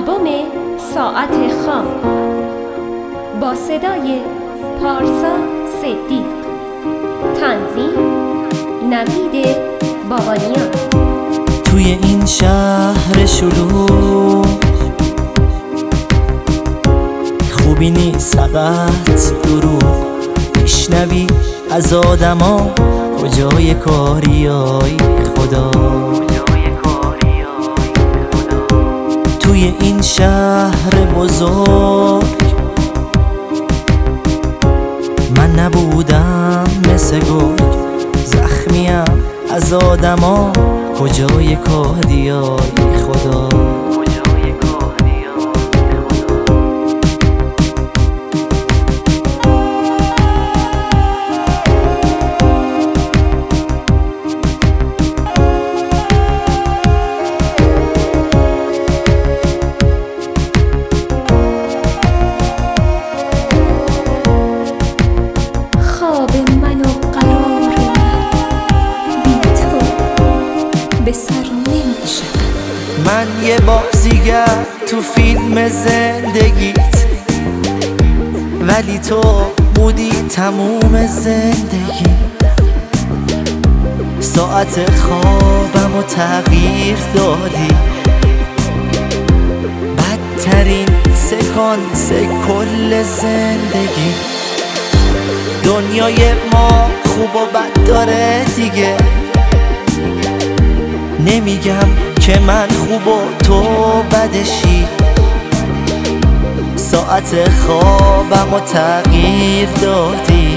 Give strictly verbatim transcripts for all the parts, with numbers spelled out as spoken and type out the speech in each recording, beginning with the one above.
آلبوم ساعت خواب با صدای پارسا صدیق، تنظیم نوید بابانیان. توی این شهر شلوغ خوبی نیست فقط دروغ، میشنوی از آدما کجای کاریای خدا. توی این شهر بزرگ من نبودم مثل گرگ، زخمیم از آدما کجای کاریای خدا. من یه بازیگر تو فیلم زندگیت، ولی تو بودی تموم زندگی. ساعت خوابم و تغییر دادی، بدترین سکانس کل زندگی. دنیای ما خوب و بد داره دیگه، نمیگم که من خوب و تو بدشی. ساعت خوابم و تغییر دادی،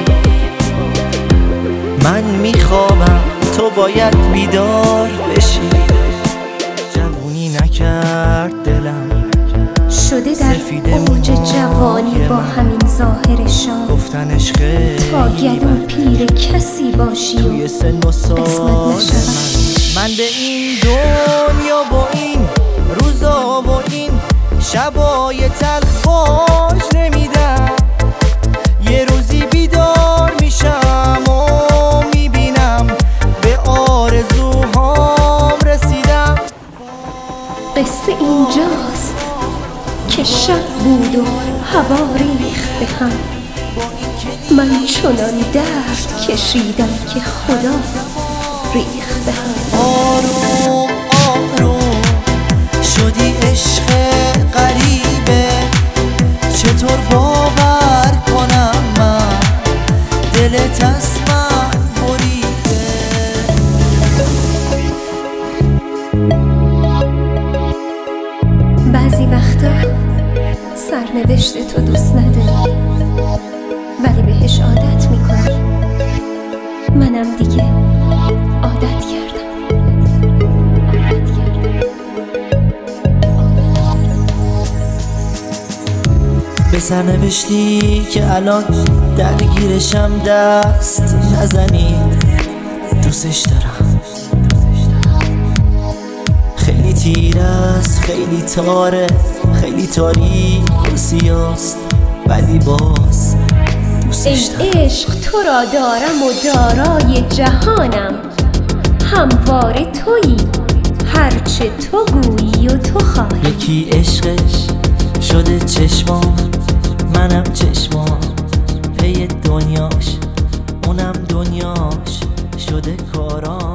من میخوابم تو باید بیدار بشی. جوونی نکرد دلم شده در اوج جوانی با همین ظاهر شاد، گفتن عشق تا گلو پیر کسی باشی توی سن و سال من. من به این دنیا با این روزا و این شبای تلخ باج نمیدم. یه روزی بیدار میشم و میبینم به آرزوهام رسیدم. قصه اینجاست که شب بود و هوا ریخت به هم. من چنان درد کشیدم که خدا ریخت به هم. آروم آروم شدی عشق غریبه، چطور باور کنم من دلت از من بریده. بعضی وقتا سرنوشت تو دوست نداری، ولی بهش عادت میکنی. منم دیگه عادت کردم. عادت کردم. به سرنوشتی که الان درگیرشم دست نزنید. دوستش دارم، خیلی تیر است، خیلی تاره، خیلی تاریک و سیاست، ولی باز دوستش دارم. ای عشق تو را دارم و دارای جهانم، همواره تویی هرچه تو گویی و تو خواهی. یکی عشقش شده چشمام، منم چشمام پی دنیاش، اونم دنیاش شده کارام.